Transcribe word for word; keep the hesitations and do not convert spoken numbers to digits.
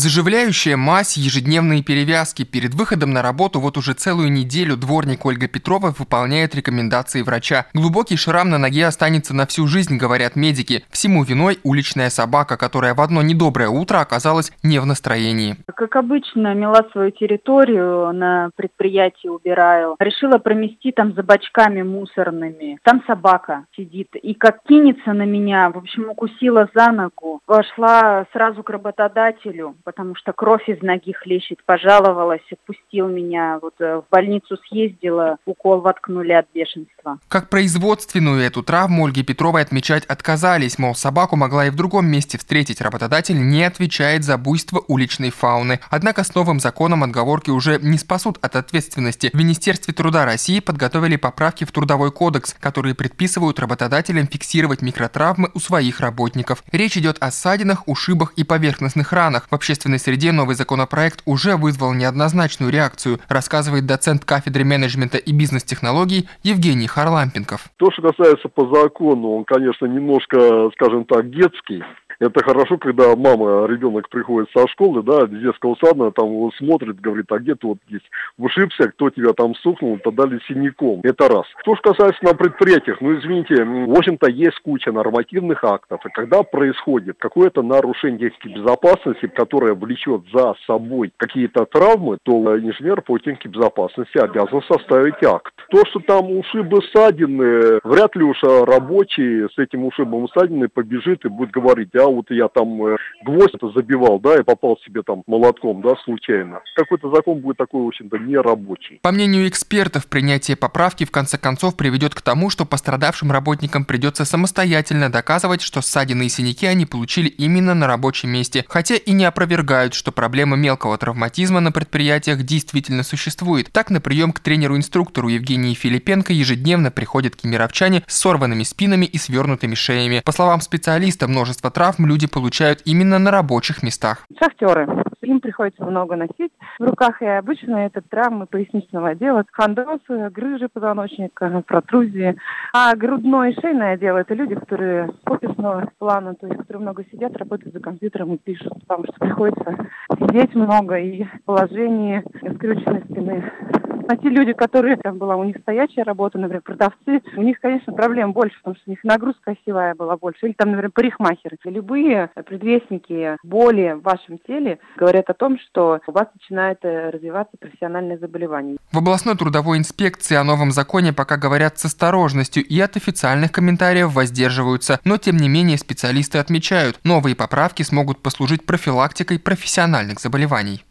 Заживляющая мазь, ежедневные перевязки. Перед выходом на работу вот уже целую неделю дворник Ольга Петрова выполняет рекомендации врача. Глубокий шрам на ноге останется на всю жизнь, говорят медики. Всему виной уличная собака, которая в одно недоброе утро оказалась не в настроении. Как обычно, мела свою территорию, на предприятии убираю. Решила промести там за бачками мусорными. Там собака сидит. И как кинется на меня, в общем, укусила за ногу. Пошла сразу к работодателю, потому что кровь из ноги хлещет. Пожаловалась, отпустил меня. Вот в больницу съездила, укол воткнули от бешенства. Как производственную эту травму Ольге Петровой отмечать отказались. Мол, собаку могла и в другом месте встретить. Работодатель не отвечает за буйство уличной фауны. Однако с новым законом отговорки уже не спасут от ответственности. В Министерстве труда России подготовили поправки в Трудовой кодекс, которые предписывают работодателям фиксировать микротравмы у своих работников. Речь идет о ссадинах, ушибах и поверхностных ранах. В общественной среде новый законопроект уже вызвал неоднозначную реакцию, рассказывает доцент кафедры менеджмента и бизнес-технологий Евгений Харлампенков. То, что касается по закону, он, конечно, немножко, скажем так, детский. Это хорошо, когда мама, ребенок приходит со школы, да, с детского сада, там его смотрит, говорит, а где ты вот здесь ушибся, кто тебя там стукнул, то дали синяком. Это раз. Что же касается на предприятиях, ну, извините, в общем-то, есть куча нормативных актов, и когда происходит какое-то нарушение техники безопасности, которое влечет за собой какие-то травмы, то инженер по технике безопасности обязан составить акт. То, что там ушибы, ссадины, вряд ли уж рабочий с этим ушибом ссадины побежит и будет говорить, а вот я там э, гвоздь забивал, да, и попал себе там молотком, да, случайно. Какой-то закон будет такой, в общем-то, нерабочий. По мнению экспертов, принятие поправки в конце концов приведет к тому, что пострадавшим работникам придется самостоятельно доказывать, что ссадины и синяки они получили именно на рабочем месте, хотя и не опровергают, что проблема мелкого травматизма на предприятиях действительно существует. Так, на прием к тренеру-инструктору Евгении Филипенко ежедневно приходят кемеровчане с сорванными спинами и свернутыми шеями. По словам специалиста, множество травм люди получают именно на рабочих местах. Шахтеры. Им приходится много носить в руках, и обычно это травмы поясничного отдела, хондроз, грыжи позвоночника, протрузии. А грудное и шейное отдел – это люди, которые офисного плана, то есть которые много сидят, работают за компьютером и пишут, потому что приходится сидеть много и в положении скрюченной спины. А те люди, которые, там была у них стоячая работа, например, продавцы, у них, конечно, проблем больше, потому что у них нагрузка осевая была больше. Или там, например, парикмахеры. Любые предвестники боли в вашем теле говорят о том, что у вас начинает развиваться профессиональное заболевание. В областной трудовой инспекции о новом законе пока говорят с осторожностью и от официальных комментариев воздерживаются. Но, тем не менее, специалисты отмечают, новые поправки смогут послужить профилактикой профессиональных заболеваний.